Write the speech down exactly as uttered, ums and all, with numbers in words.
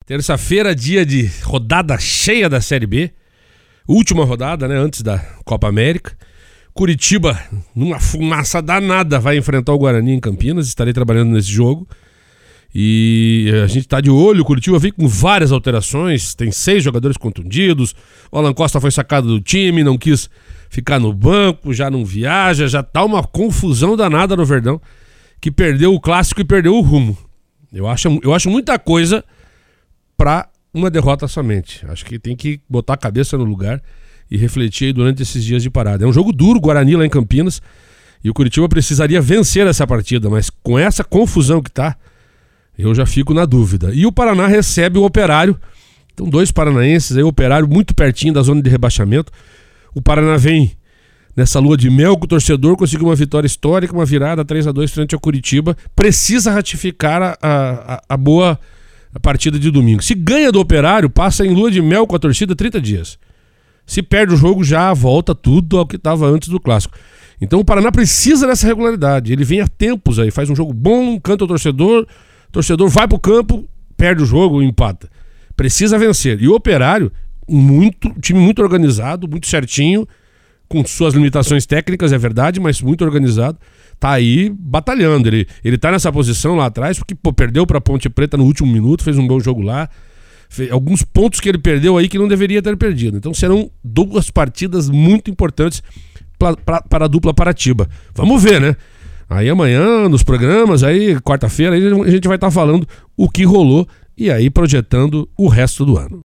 Terça-feira, dia de rodada cheia da Série B. Última rodada, né? Antes da Copa América. Curitiba, numa fumaça danada, vai enfrentar o Guarani em Campinas. Estarei trabalhando nesse jogo. E a gente tá de olho. O Curitiba veio com várias alterações. Tem seis jogadores contundidos. O Alan Costa foi sacado do time, não quis ficar no banco, já não viaja. Já tá uma confusão danada no Verdão, que perdeu o clássico e perdeu o rumo. Eu acho, eu acho muita coisa para uma derrota somente. Acho que tem que botar a cabeça no lugar e refletir aí durante esses dias de parada. É um jogo duro, Guarani lá em Campinas, e o Curitiba precisaria vencer essa partida, mas com essa confusão que tá, eu já fico na dúvida. E o Paraná recebe o Operário. Então dois paranaenses aí, o Operário muito pertinho da zona de rebaixamento. O Paraná vem nessa lua de mel com o torcedor, conseguiu uma vitória histórica, uma virada três a dois frente ao Curitiba. Precisa ratificar a, a, a boa a partida de domingo. Se ganha do Operário, passa em lua de mel com a torcida trinta dias. Se perde o jogo, já volta tudo ao que estava antes do clássico. Então o Paraná precisa dessa regularidade. Ele vem há tempos aí, faz um jogo bom, canta o torcedor, o torcedor vai pro campo, perde o jogo, empata. Precisa vencer. E o Operário, muito, time muito organizado, muito certinho, com suas limitações técnicas, é verdade, mas muito organizado. Tá aí batalhando. Ele, ele tá nessa posição lá atrás porque pô, perdeu pra Ponte Preta no último minuto, fez um bom jogo lá. Fez alguns pontos que ele perdeu aí que não deveria ter perdido. Então serão duas partidas muito importantes pra, pra, para a dupla Paratiba. Vamos ver, né? Aí amanhã, nos programas, aí quarta-feira, aí a gente vai estar tá falando o que rolou e aí projetando o resto do ano.